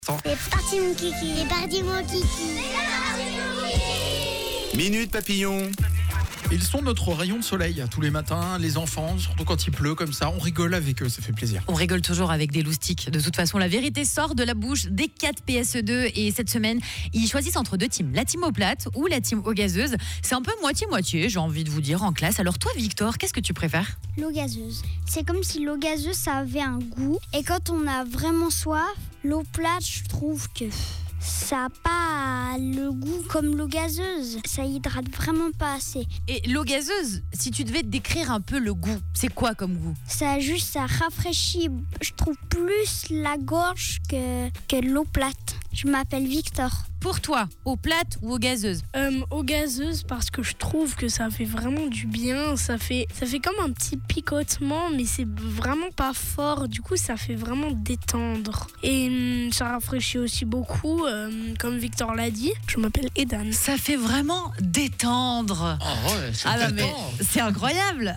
C'est parti mon kiki, c'est parti mon kiki. Minute Papillon. Ils sont notre rayon de soleil tous les matins, les enfants, surtout quand il pleut comme ça, on rigole avec eux, ça fait plaisir. On rigole toujours avec des loustiques. De toute façon, la vérité sort de la bouche des 4 PSE2 et cette semaine, ils choisissent entre deux teams, la team eau plate ou la team eau gazeuse. C'est un peu moitié-moitié, j'ai envie de vous dire, en classe. Alors toi, Victor, qu'est-ce que tu préfères ? L'eau gazeuse. C'est comme si l'eau gazeuse, ça avait un goût. Et quand on a vraiment soif, l'eau plate, je trouve que ça n'a pas le goût comme l'eau gazeuse. Ça hydrate vraiment pas assez. Et l'eau gazeuse, si tu devais décrire un peu le goût, c'est quoi comme goût ? Ça rafraîchit, je trouve, plus la gorge que l'eau plate. Je m'appelle Victor. Pour toi, eau plate ou eau gazeuse ? Eau gazeuse parce que je trouve que ça fait vraiment du bien. Ça fait comme un petit picotement, mais c'est vraiment pas fort. Du coup, ça fait vraiment détendre. Et ça rafraîchit aussi beaucoup, comme Victor l'a dit. Je m'appelle Edan. Ça fait vraiment détendre. Oh ouais, C'est incroyable.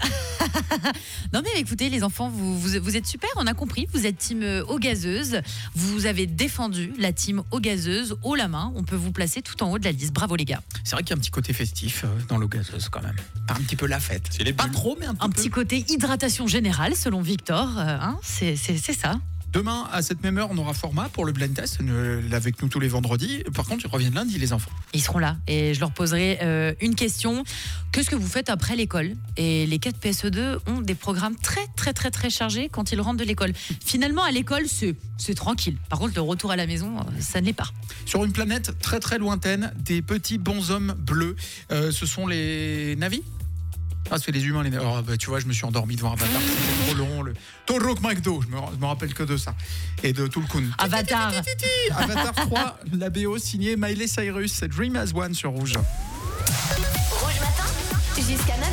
Non mais écoutez les enfants, vous êtes super, on a compris, vous êtes team eau gazeuse, vous avez défendu la team eau gazeuse haut la main, on peut vous placer tout en haut de la liste, bravo les gars. C'est vrai qu'il y a un petit côté festif dans l'eau gazeuse quand même. Un petit peu la fête. C'est les Pas bulles. trop, mais un peu. Petit côté hydratation générale selon Victor, c'est ça. Demain, à cette même heure, on aura format pour le blind test, avec nous tous les vendredis. Par contre, ils reviennent lundi, les enfants. Ils seront là et je leur poserai une question. Qu'est-ce que vous faites après l'école ? Et les 4 PSE2 ont des programmes très chargés quand ils rentrent de l'école. Finalement, à l'école, c'est tranquille. Par contre, le retour à la maison, ça ne l'est pas. Sur une planète très lointaine, des petits bonshommes bleus. Ce sont les navis ? Ah, c'est les humains, les navis. Tu vois, je me suis endormi devant Avatar. C'était trop long. Le Torok McDo, je me rappelle que de ça. Et de Tulkun. Avatar. Avatar 3, la BO signée Miley Cyrus. Dream as One sur Rouge. Rouge Matin, jusqu'à 9h.